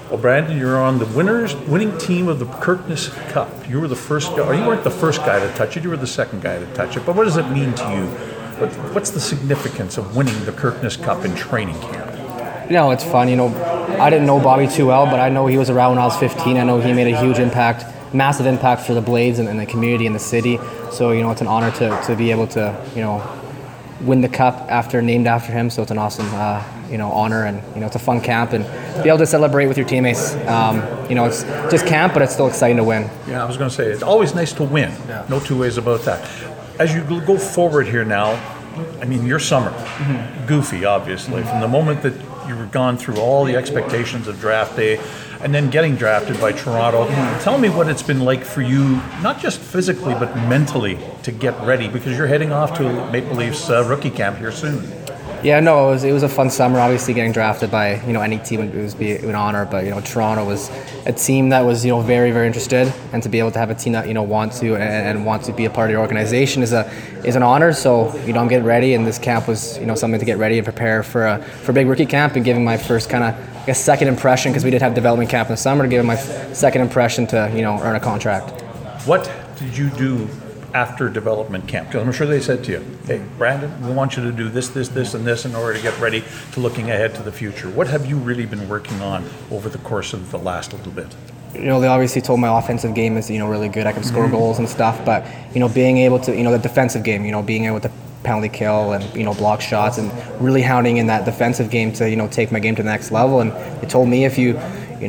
Well, Brandon, you're on the winning team of the Kirkness Cup. You were the first guy, or you weren't the first guy to touch it, you were the second guy to touch it. But what does it mean to you? What's the significance of winning the Kirkness Cup in training camp? It's fun. I didn't know Bobby too well, but I know he was around when I was 15. I know he made a huge impact, massive impact for the Blades and the community and the city. So, it's an honor to be able to, win the cup named after him. So it's an awesome, honor, and it's a fun camp, and be able to celebrate with your teammates. It's just camp, but it's still exciting to win. Yeah, I was going to say it's always nice to win. Yeah. No two ways about that. As you go forward here now, your summer, goofy, obviously, from the moment that you were gone through all the expectations of draft day, and then getting drafted by Toronto. Tell me what it's been like for you, not just physically, but mentally, to get ready, because you're heading off to Maple Leafs rookie camp here soon. Yeah, no, it was a fun summer. Obviously, getting drafted by any team would be an honor. But Toronto was a team that was very, very interested, and to be able to have a team that want to be a part of your organization is an honor. So I'm getting ready, and this camp was something to get ready and prepare for big rookie camp, and giving my first kind of second impression, because we did have development camp in the summer, to give my second impression to earn a contract. What did you do after development camp? Because I'm sure they said to you, hey, Brandon, we want you to do this, and this in order to get ready to looking ahead to the future. What have you really been working on over the course of the last little bit? They obviously told my offensive game is, really good. I can score goals and stuff, but, being able to, the defensive game, being able to penalty kill and, block shots, and really hounding in that defensive game to, take my game to the next level. And they told me if you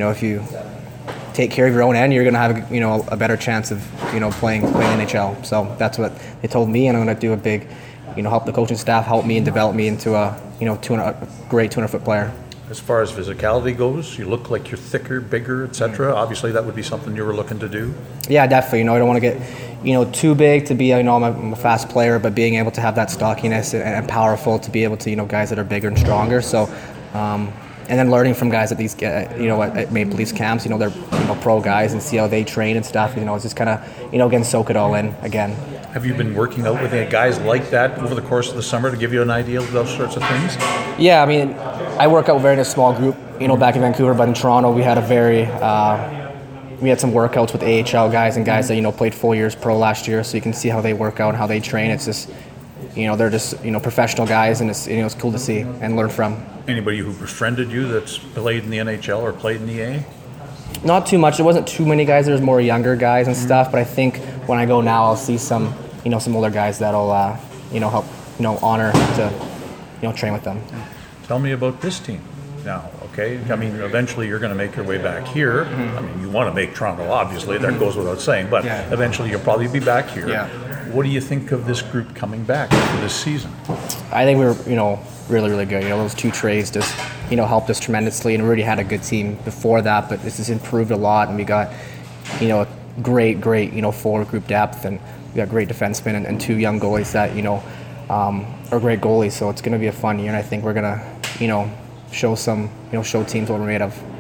take care of your own end, you're going to have a better chance of playing NHL. So that's what they told me, and I'm going to do a big, help the coaching staff help me and develop me into a great 200-foot player. As far as physicality goes, you look like you're thicker, bigger, etc. Obviously, that would be something you were looking to do. Yeah, definitely. I don't want to get too big to be I'm a fast player, but being able to have that stockiness and powerful to be able to guys that are bigger and stronger. So. And then learning from guys at these, at Maple Leafs camps, they're pro guys, and see how they train and stuff. It's just kind of, again, soak it all in again. Have you been working out with guys like that over the course of the summer to give you an idea of those sorts of things? Yeah, I work out very in a small group, back in Vancouver, but in Toronto we had we had some workouts with AHL guys and guys that played full years pro last year, so you can see how they work out and how they train. It's just, they're just professional guys, and it's cool to see and learn from. Anybody who befriended you that's played in the NHL or played in the A? Not too much. There wasn't too many guys. There's more younger guys and stuff. But I think when I go now, I'll see some older guys that'll help honor to train with them. Tell me about this team now. Okay, eventually you're going to make your way back here. You want to make Toronto, obviously. That goes without saying. But eventually you'll probably be back here. Yeah. What do you think of this group coming back for this season? I think we were really, really good. Those two trades just helped us tremendously, and we already had a good team before that, but this has improved a lot, and we got a great forward group depth, and we got great defensemen and two young goalies that are great goalies. So it's going to be a fun year, and I think we're going to show teams what we're made of.